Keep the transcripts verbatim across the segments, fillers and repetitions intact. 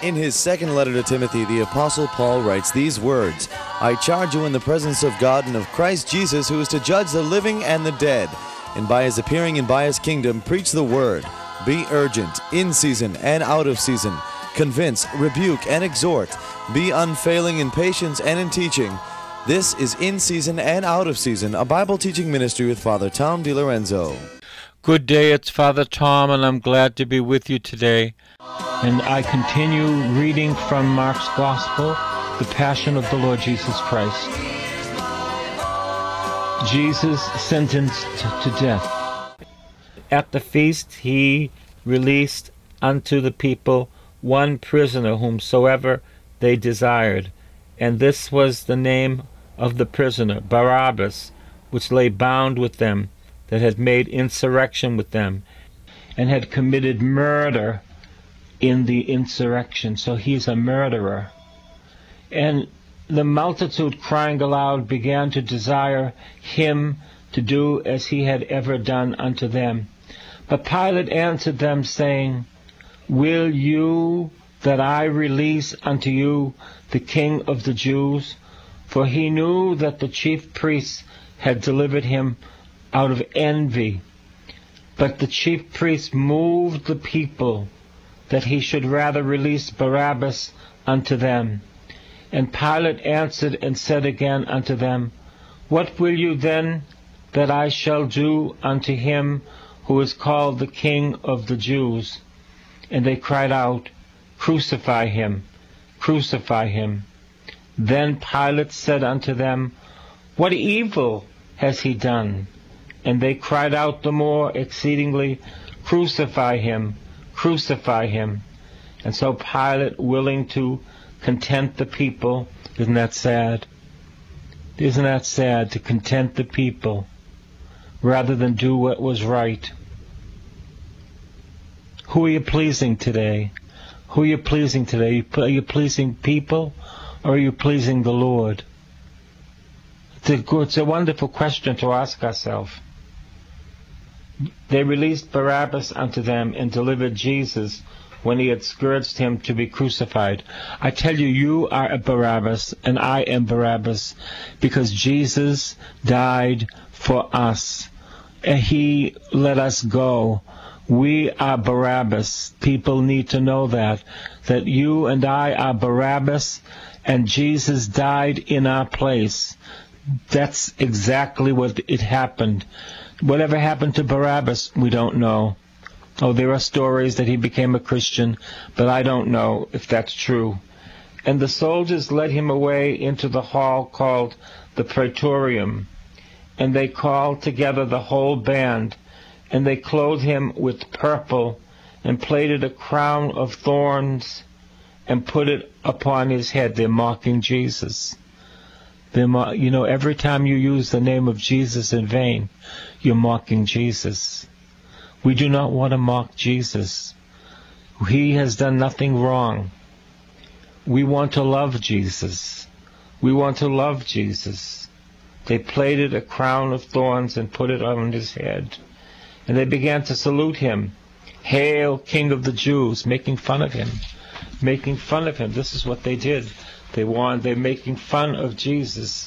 In his second letter to Timothy, the Apostle Paul writes these words, I charge you in the presence of God and of Christ Jesus, who is to judge the living and the dead, and by his appearing and by his kingdom, preach the word. Be urgent, in season and out of season. Convince, rebuke, and exhort. Be unfailing in patience and in teaching. This is In Season and Out of Season, a Bible teaching ministry with Father Tom DiLorenzo. Good day, it's Father Tom, and I'm glad to be with you today. And I continue reading from Mark's Gospel, the Passion of the Lord Jesus Christ. Jesus sentenced to death. At the feast he released unto the people one prisoner whomsoever they desired, and this was the name of the prisoner, Barabbas, which lay bound with them, that had made insurrection with them, and had committed murder in the insurrection. So he's a murderer. And the multitude, crying aloud, began to desire him to do as he had ever done unto them. But Pilate answered them, saying, Will you that I release unto you the King of the Jews? For he knew that the chief priests had delivered him out of envy. But the chief priests moved the people that he should rather release Barabbas unto them. And Pilate answered and said again unto them, What will you then that I shall do unto him who is called the King of the Jews? And they cried out, Crucify him, crucify him. Then Pilate said unto them, What evil has he done? And they cried out the more exceedingly, Crucify him, crucify him. And so Pilate, willing to content the people, isn't that sad? Isn't that sad, to content the people rather than do what was right? Who are you pleasing today? Who are you pleasing today? Are you pleasing people, or are you pleasing the Lord? It's a, it's a wonderful question to ask ourselves. They released Barabbas unto them and delivered Jesus when he had scourged him to be crucified. I tell you, you are a Barabbas, and I am Barabbas, because Jesus died for us, and he let us go. We are Barabbas. People need to know that, that you and I are Barabbas, and Jesus died in our place. That's exactly what it happened. Whatever happened to Barabbas, we don't know. Oh, there are stories that he became a Christian, but I don't know if that's true. And the soldiers led him away into the hall called the Praetorium, and they called together the whole band, and they clothed him with purple, and plaited a crown of thorns, and put it upon his head. They're mocking Jesus. They're mo- you know, every time you use the name of Jesus in vain, you're mocking Jesus. We do not want to mock Jesus. He has done nothing wrong. We want to love Jesus. We want to love Jesus. They plaited a crown of thorns and put it on his head. And they began to salute him. Hail, King of the Jews, making fun of him. Making fun of him. This is what they did. They wanted, they're making fun of Jesus.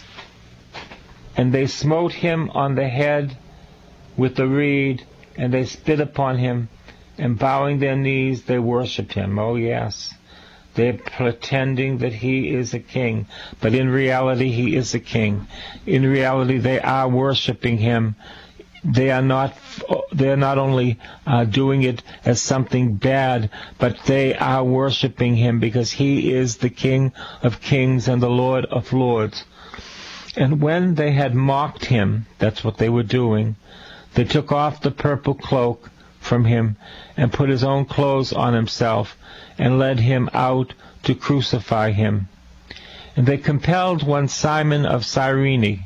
And they smote him on the head with a reed, and they spit upon him, and bowing their knees, they worshipped him. Oh, yes. They're pretending that he is a king, but in reality, he is a king. In reality, they are worshipping him. They are not, they are not only uh, doing it as something bad, but they are worshiping him because he is the King of kings and the Lord of lords. And when they had mocked him, that's what they were doing, they took off the purple cloak from him and put his own clothes on himself and led him out to crucify him. And they compelled one Simon of Cyrene,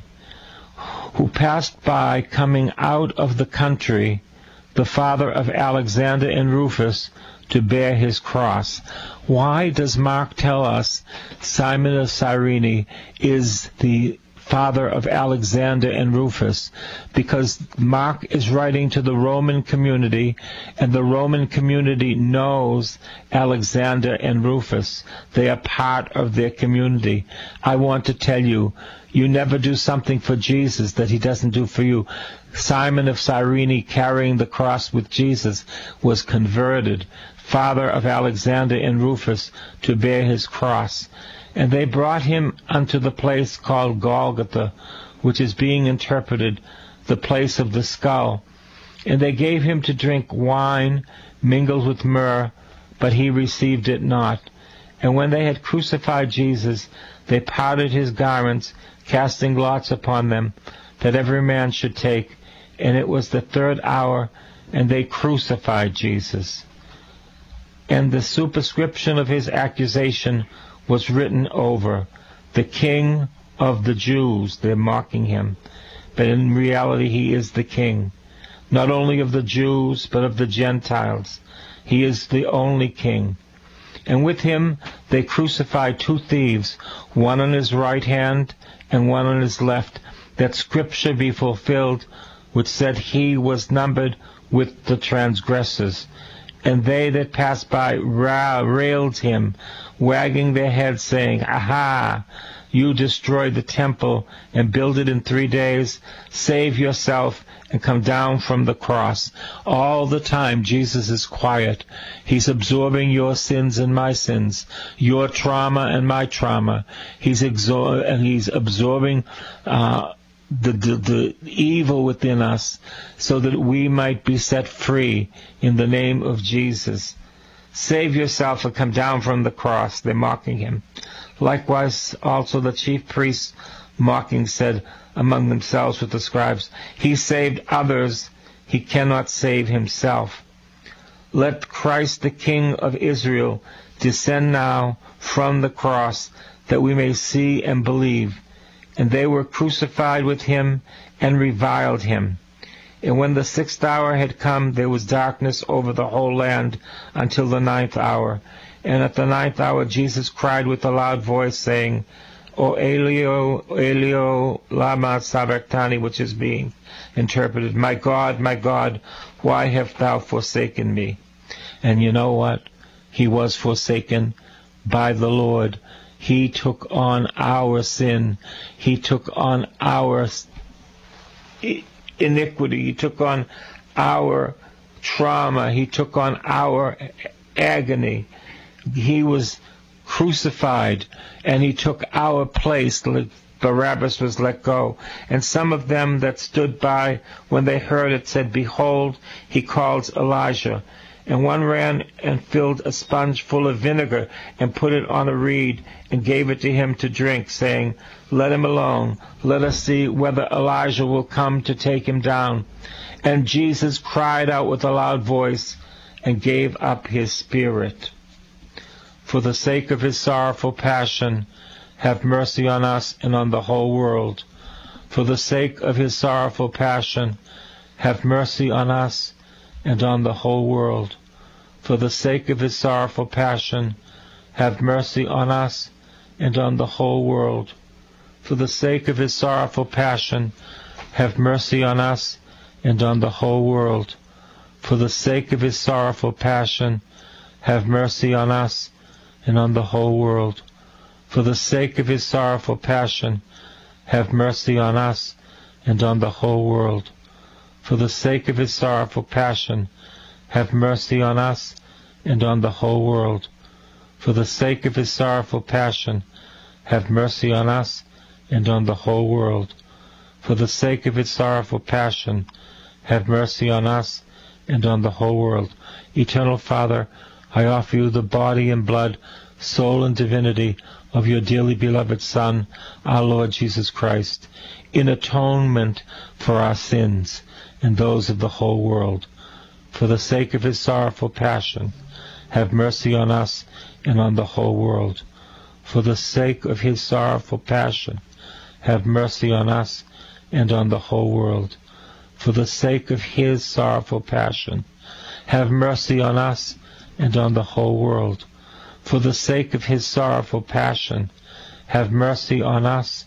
who passed by coming out of the country, the father of Alexander and Rufus, to bear his cross. Why does Mark tell us Simon of Cyrene is the father of Alexander and Rufus, because Mark is writing to the Roman community, and the Roman community knows Alexander and Rufus. They are part of their community. I want to tell you, you never do something for Jesus that he doesn't do for you. Simon of Cyrene, carrying the cross with Jesus, was converted, father of Alexander and Rufus, to bear his cross. And they brought him unto the place called Golgotha, which is being interpreted, the place of the skull. And they gave him to drink wine mingled with myrrh, but he received it not. And when they had crucified Jesus, they parted his garments, casting lots upon them, that every man should take. And it was the third hour, and they crucified Jesus. And the superscription of his accusation was written over, the King of the Jews. They're mocking him, but in reality he is the King, not only of the Jews, but of the Gentiles. He is the only King. And with him they crucified two thieves, one on his right hand and one on his left, that scripture be fulfilled, which said, he was numbered with the transgressors. And they that passed by railed him, wagging their heads, saying, Aha! You destroyed the temple and build it in three days. Save yourself and come down from the cross. All the time Jesus is quiet. He's absorbing your sins and my sins, your trauma and my trauma. He's exor- and he's absorbing uh, the, the, the evil within us, so that we might be set free in the name of Jesus. Save yourself and come down from the cross. They're mocking him. Likewise, also the chief priests, mocking, said among themselves with the scribes, he saved others, he cannot save himself. Let Christ the King of Israel descend now from the cross, that we may see and believe. And they were crucified with him and reviled him. And when the sixth hour had come, there was darkness over the whole land until the ninth hour. And at the ninth hour Jesus cried with a loud voice, saying, O Elio, Elio, lama sabachthani, which is being interpreted, My God, my God, why hast thou forsaken me? And you know what? He was forsaken by the Lord. He took on our sin. He took on our iniquity. He took on our trauma. He took on our agony. He was crucified, and he took our place. Barabbas was let go. And some of them that stood by, when they heard it, said, Behold, he calls Elijah. And one ran and filled a sponge full of vinegar and put it on a reed and gave it to him to drink, saying, Let him alone. Let us see whether Elijah will come to take him down. And Jesus cried out with a loud voice and gave up his spirit. For the sake of his sorrowful passion, have mercy on us and on the whole world. For the sake of his sorrowful passion, have mercy on us and on the whole world. For the sake of his sorrowful passion, have mercy on us and on the whole world. For the sake of his sorrowful passion, have mercy on us and on the whole world. For the sake of his sorrowful passion, have mercy on us and on the whole world. For the sake of his sorrowful passion, have mercy on us and on the whole world. For the sake of his sorrowful passion, have mercy on us and on the whole world. For the sake of his sorrowful passion, have mercy on us and on the whole world. For the sake of his sorrowful passion, have mercy on us and on the whole world. Eternal Father, I offer you the body and blood, soul and divinity of your dearly beloved Son, our Lord Jesus Christ, in atonement for our sins and those of the whole world. For the sake of his sorrowful passion, have mercy on us and on the whole world. For the sake of his sorrowful passion, have mercy on us and on the whole world. For the sake of his sorrowful passion, have mercy on us and on the whole world. For the sake of his sorrowful passion, have mercy on us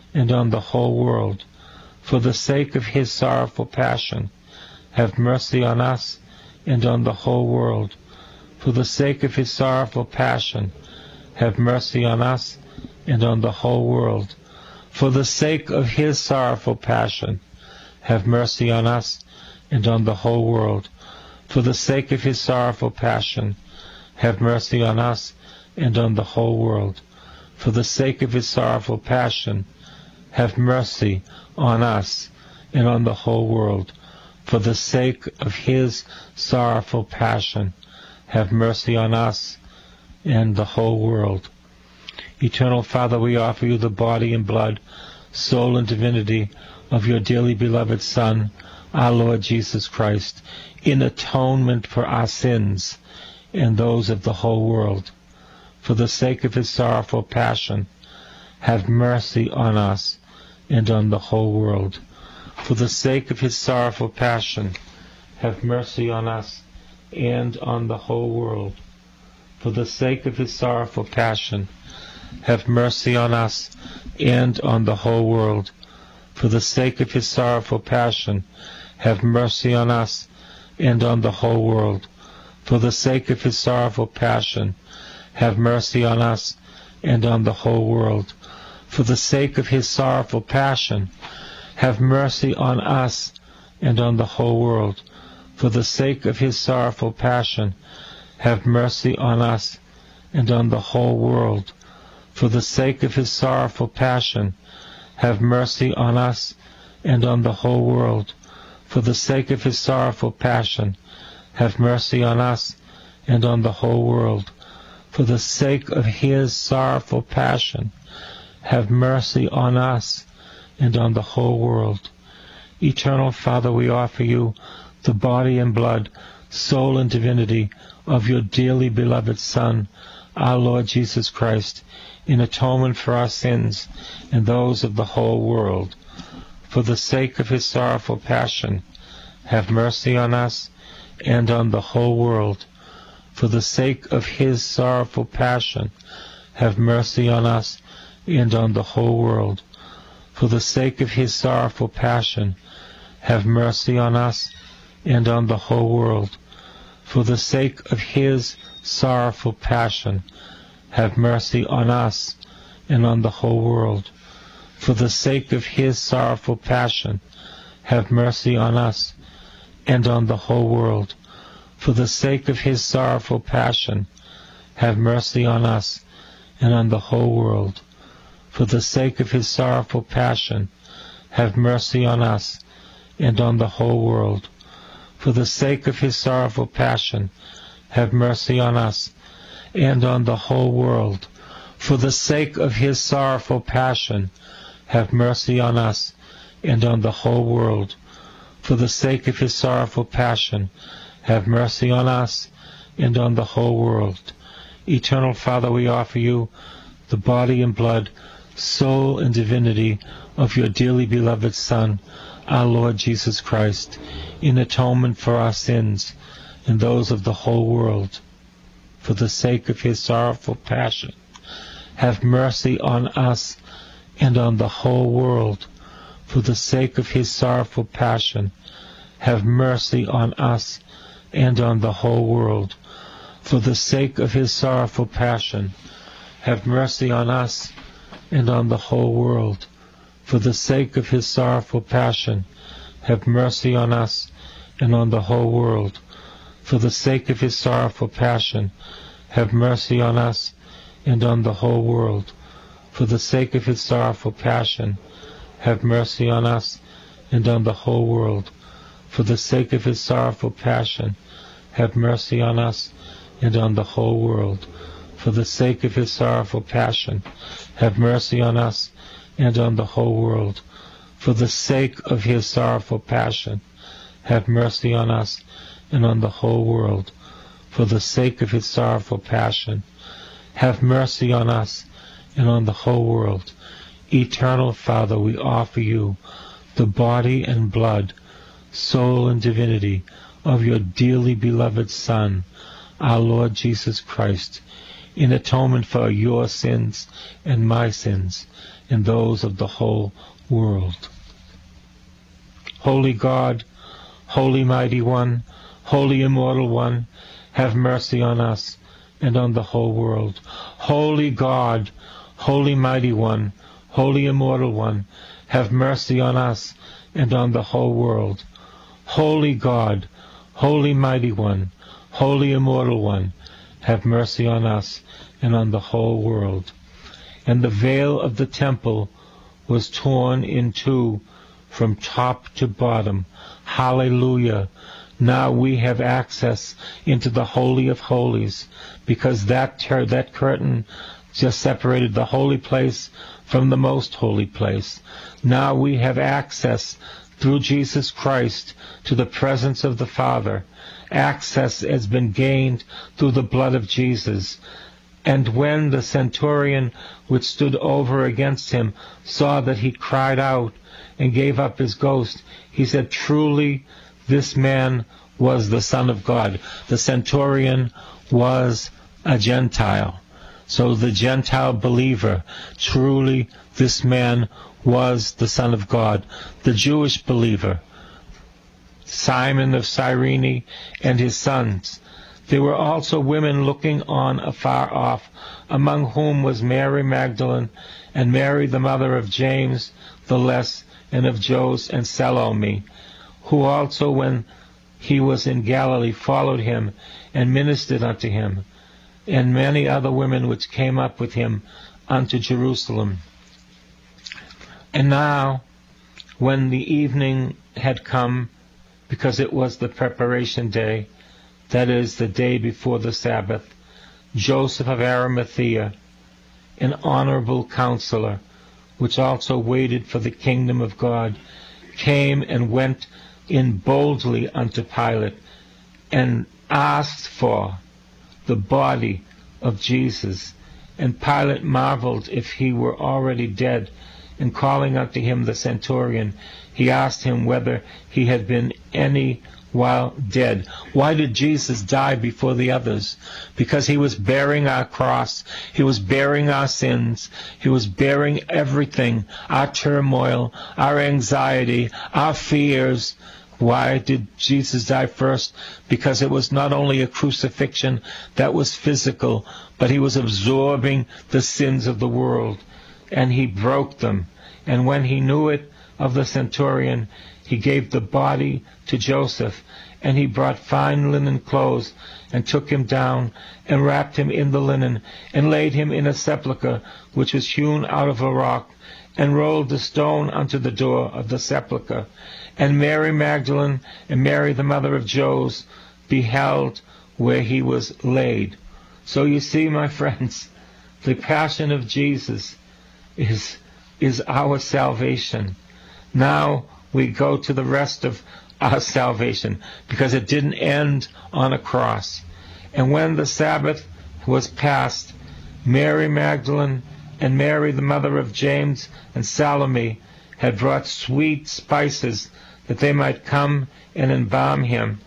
and on the whole world. For the sake of his sorrowful passion, have mercy on us and on the whole world. For the sake of his sorrowful passion, have mercy on us and on the whole world. For the sake of his sorrowful passion, have mercy on us and on the whole world. For the sake of his sorrowful passion, have mercy on us and on the whole world. For the sake of his sorrowful passion, have mercy on us and on the whole world. For the sake of his sorrowful passion, have mercy on us and the whole world. Eternal Father, we offer you the body and blood, soul and divinity of your dearly beloved Son, our Lord Jesus Christ, in atonement for our sins and those of the whole world. For the sake of his sorrowful passion, have mercy on us and on the whole world. For the sake of his sorrowful passion, have mercy on us and on the whole world. For the sake of his sorrowful passion, have mercy on us and on the whole world. For the sake of his sorrowful passion, have mercy on us and on the whole world. For the sake of his sorrowful passion, have mercy on us and on the whole world. For the sake of his sorrowful passion, have mercy on us and on the whole world. For the sake of his sorrowful passion, have mercy on us and on the whole world. For the sake of his sorrowful passion, have mercy on us and on the whole world. For the sake of his sorrowful passion, have mercy on us and on the whole world. For the sake of his sorrowful passion, have mercy on us and on the whole world. Eternal Father, we offer you the body and blood, soul and divinity of your dearly beloved Son, our Lord Jesus Christ, in atonement for our sins and those of the whole world. For the sake of his sorrowful passion, have mercy on us and on the whole world. For the sake of his sorrowful passion, have mercy on us and on the whole world. For the sake of his sorrowful passion, have mercy on us and on the whole world. For the sake of his sorrowful passion, have mercy on us and on the whole world. For the sake of his sorrowful passion, have mercy on us and on the whole world. For the sake of his sorrowful passion, have mercy on us and on the whole world. For the sake of his sorrowful passion, have mercy on us and on the whole world. For the sake of his sorrowful passion, have mercy on us and on the whole world. For the sake of his sorrowful passion, have mercy on us and on the whole world. For the sake of his sorrowful passion, have mercy on us and on the whole world. Eternal Father, we offer you the body and blood, soul and divinity of your dearly beloved Son, our Lord Jesus Christ, in atonement for our sins and those of the whole world. For the sake of his sorrowful passion, have mercy on us and on the whole world. For the sake of his sorrowful passion, have mercy on us and on the whole world. For the sake of his sorrowful passion, have mercy on us and on the whole world. For the sake of his sorrowful passion, have mercy on us and on the whole world. For the sake of his sorrowful passion, have mercy on us and on the whole world. For the sake of his sorrowful passion, have mercy on us and on the whole world. For the sake of his sorrowful passion, have mercy on us and on the whole world. For the sake of his sorrowful passion, have mercy on us and on the whole world. For the sake of his sorrowful passion, have mercy on us and on the whole world. For the sake of his sorrowful passion, have mercy on us and on the whole world. Eternal Father, we offer you the body and blood, soul and divinity of your dearly beloved Son, our Lord Jesus Christ, in atonement for your sins and my sins and those of the whole world. Holy God, Holy Mighty One, Holy Immortal One, have mercy on us and on the whole world. Holy God, Holy Mighty One, Holy Immortal One, have mercy on us and on the whole world. Holy God, Holy Mighty One, Holy Immortal One, have mercy on us and on the whole world. And the veil of the temple was torn in two from top to bottom. Hallelujah! Now we have access into the Holy of Holies, because that ter- that curtain just separated the holy place from the most holy place. Now we have access through Jesus Christ to the presence of the Father. Access has been gained through the blood of Jesus. And when the centurion which stood over against him saw that he cried out and gave up his ghost, he said, "Truly this man was the Son of God." The centurion was a Gentile. So the Gentile believer, truly this man was the Son of God. The Jewish believer, Simon of Cyrene and his sons. There were also women looking on afar off, among whom was Mary Magdalene, and Mary the mother of James the Less, and of Jose and Salome, who also, when he was in Galilee, followed him and ministered unto him, and many other women which came up with him unto Jerusalem. And now, when the evening had come, because it was the preparation day, that is, the day before the Sabbath, Joseph of Arimathea, an honorable counselor, which also waited for the kingdom of God, came and went in boldly unto Pilate, and asked for the body of Jesus. And Pilate marveled if he were already dead, and calling unto him the centurion, he asked him whether he had been any while dead. Why did Jesus die before the others? Because he was bearing our cross. He was bearing our sins. He was bearing everything, our turmoil, our anxiety, our fears. Why did Jesus die first? Because it was not only a crucifixion that was physical, but he was absorbing the sins of the world, and he broke them. And when he knew it of the centurion, he gave the body to Joseph, and he brought fine linen clothes, and took him down, and wrapped him in the linen, and laid him in a sepulchre which was hewn out of a rock, and rolled the stone unto the door of the sepulchre. And Mary Magdalene and Mary the mother of Jose beheld where he was laid. So you see, my friends, the passion of Jesus is, is our salvation. Now we go to the rest of our salvation, because it didn't end on a cross. And when the Sabbath was past, Mary Magdalene and Mary the mother of James and Salome had brought sweet spices, that they might come and embalm him.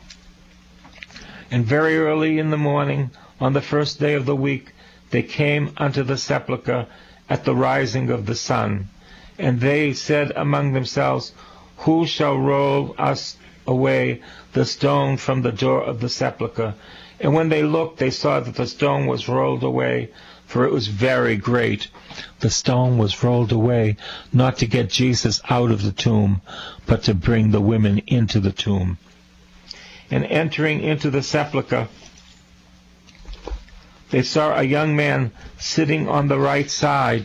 And very early in the morning, on the first day of the week, they came unto the sepulchre at the rising of the sun. And they said among themselves, Who shall roll us away the stone from the door of the sepulchre? And when they looked, they saw that the stone was rolled away, for it was very great. The stone was rolled away, not to get Jesus out of the tomb, but to bring the women into the tomb. And entering into the sepulchre, they saw a young man sitting on the right side,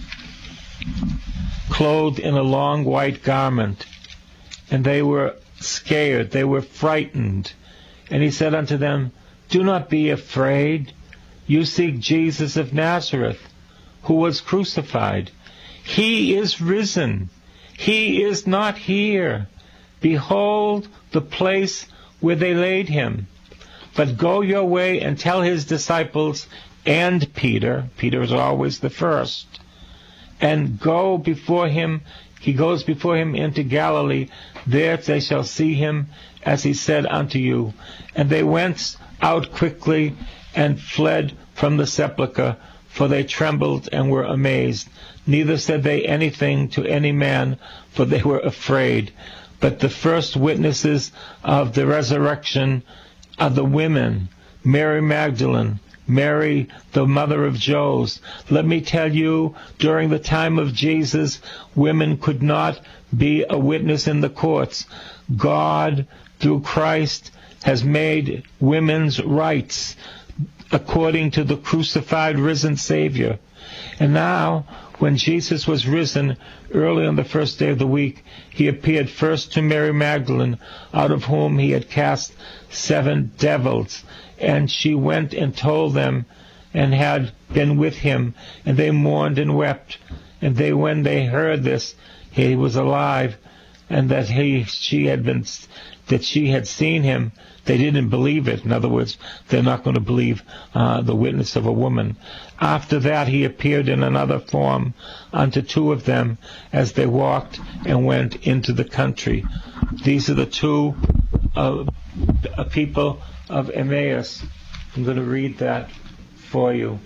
clothed in a long white garment. And they were scared, they were frightened. And he said unto them, Do not be afraid. You seek Jesus of Nazareth, who was crucified. He is risen. He is not here. Behold the place where they laid him. But go your way and tell his disciples and Peter, Peter is always the first, and go before him, he goes before him into Galilee, there they shall see him as he said unto you. And they went out quickly and fled from the sepulchre, for they trembled and were amazed, neither said they anything to any man, for they were afraid. But the first witnesses of the resurrection are the women, Mary Magdalene, Mary, the mother of Joses. Let me tell you, during the time of Jesus, women could not be a witness in the courts. God, through Christ, has made women's rights according to the crucified, risen Savior. And now, when Jesus was risen early on the first day of the week, he appeared first to Mary Magdalene, out of whom he had cast seven devils. And she went and told them, and had been with him, and they mourned and wept. And they, when they heard this, he was alive, and that he, she had been, that she had seen him, they didn't believe it. In other words, they're not going to believe uh, the witness of a woman. After that, he appeared in another form unto two of them as they walked and went into the country. These are the two uh, people of Emmaus. I'm going to read that for you.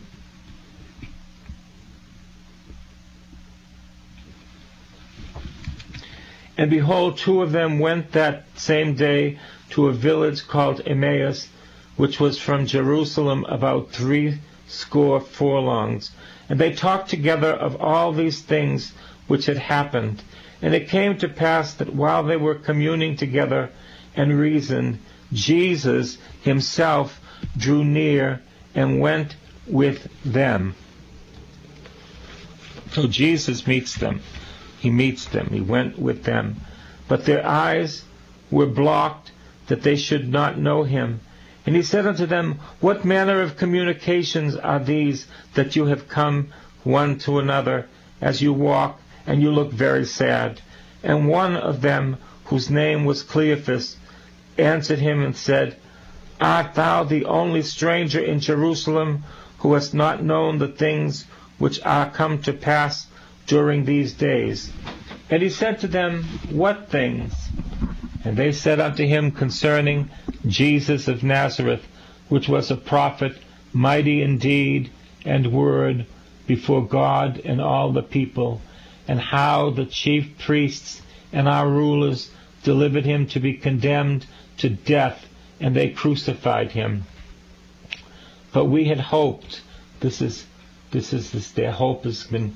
And behold, two of them went that same day to a village called Emmaus, which was from Jerusalem about three score furlongs. And they talked together of all these things which had happened. And it came to pass that while they were communing together and reasoned, Jesus himself drew near and went with them. So Jesus meets them. He meets them. He went with them. But their eyes were blocked, that they should not know him. And he said unto them, What manner of communications are these that you have come one to another as you walk, and you look very sad? And one of them, whose name was Cleophas, answered him and said, Art thou the only stranger in Jerusalem, who hast not known the things which are come to pass during these days? And he said to them, What things? And they said unto him concerning Jesus of Nazareth, which was a prophet, mighty in deed and word before God and all the people, and how the chief priests and our rulers delivered him to be condemned to death, and they crucified him. But we had hoped, this is, this is, this, their hope has been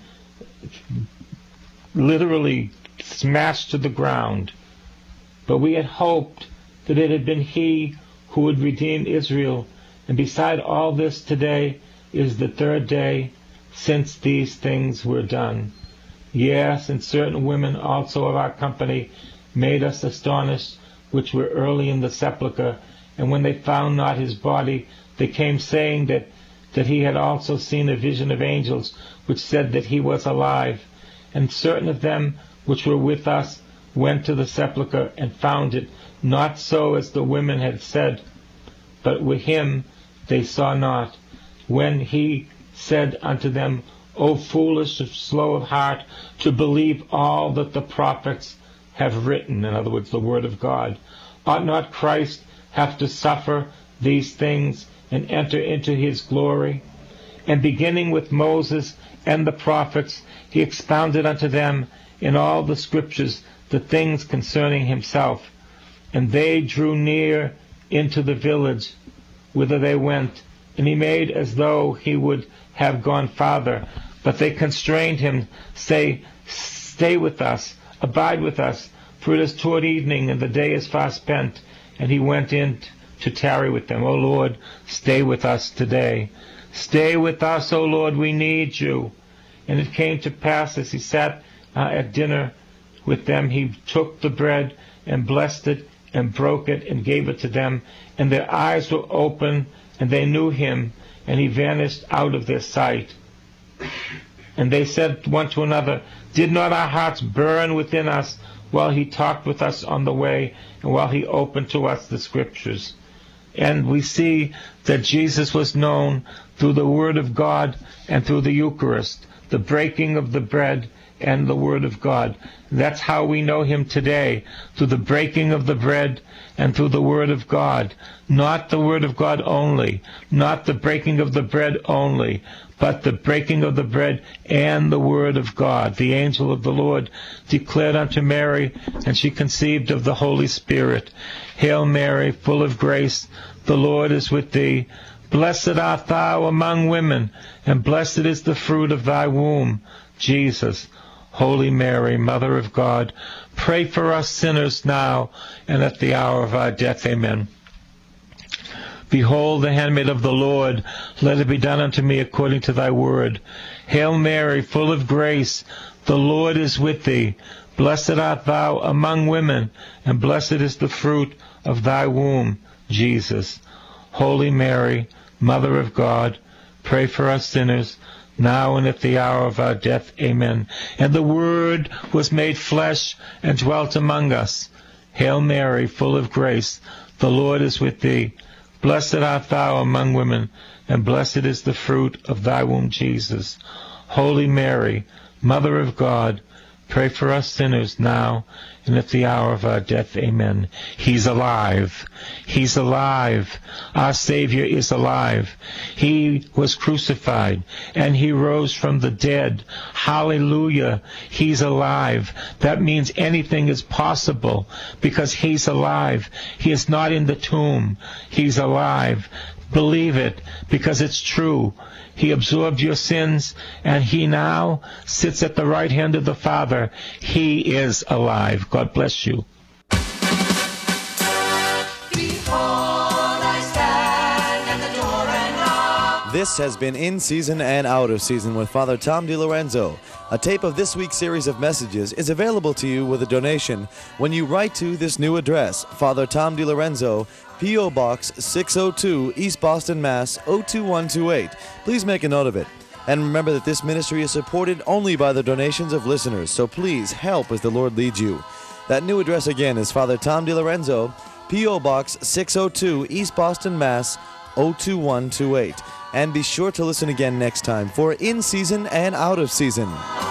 literally smashed to the ground. But we had hoped that it had been he who would redeem Israel. And beside all this, today is the third day since these things were done. Yes, and certain women also of our company made us astonished, which were early in the sepulchre. And when they found not his body, they came saying that, that he had also seen a vision of angels, which said that he was alive. And certain of them which were with us went to the sepulchre, and found it not so as the women had said, but with him they saw not. When he said unto them, O foolish and slow of heart, to believe all that the prophets have written, in other words, the word of God, ought not Christ have to suffer these things and enter into his glory? And beginning with Moses and the prophets, he expounded unto them in all the scriptures the things concerning himself. And they drew near into the village whither they went, and he made as though he would have gone farther. But they constrained him, say, Stay with us, abide with us, for it is toward evening, and the day is far spent. And he went in to tarry with them. O Lord, stay with us today. Stay with us, O Lord, we need you. And it came to pass, as he sat uh, at dinner with them, he took the bread and blessed it and broke it and gave it to them. And their eyes were open, and they knew him, and he vanished out of their sight. And they said one to another, Did not our hearts burn within us while he talked with us on the way, and while he opened to us the scriptures? And we see that Jesus was known through the Word of God and through the Eucharist. the breaking of the bread and the Word of God. That's how we know Him today, through the breaking of the bread and through the Word of God. Not the Word of God only, not the breaking of the bread only, but the breaking of the bread and the Word of God. The angel of the Lord declared unto Mary, and she conceived of the Holy Spirit. Hail Mary, full of grace, the Lord is with thee. Blessed art thou among women, and blessed is the fruit of thy womb, Jesus. Holy Mary, Mother of God, pray for us sinners now and at the hour of our death. Amen. Behold the handmaid of the Lord, let it be done unto me according to thy word. Hail Mary, full of grace, the Lord is with thee. Blessed art thou among women, and blessed is the fruit of thy womb, Jesus. Holy Mary, Mother of God, pray for us sinners, now and at the hour of our death. Amen. And the Word was made flesh and dwelt among us. Hail Mary, full of grace, the Lord is with thee. Blessed art thou among women, and blessed is the fruit of thy womb, Jesus. Holy Mary, Mother of God, pray for us sinners now and at the hour of our death. Amen. He's alive. He's alive. Our Savior is alive. He was crucified and He rose from the dead. Hallelujah. He's alive. That means anything is possible because He's alive. He is not in the tomb. He's alive. Believe it because it's true. He absorbed your sins, and He now sits at the right hand of the Father. He is alive. God bless you. This has been In Season and Out of Season with Father Tom DiLorenzo. A tape of this week's series of messages is available to you with a donation when you write to this new address, Father Tom DiLorenzo, P O. Box six oh two, East Boston, Mass. oh two one two eight. Please make a note of it. And remember that this ministry is supported only by the donations of listeners, so please help as the Lord leads you. That new address again is Father Tom DiLorenzo, P O. Box six oh two, East Boston, Mass. oh two one two eight. And be sure to listen again next time for In Season and Out of Season.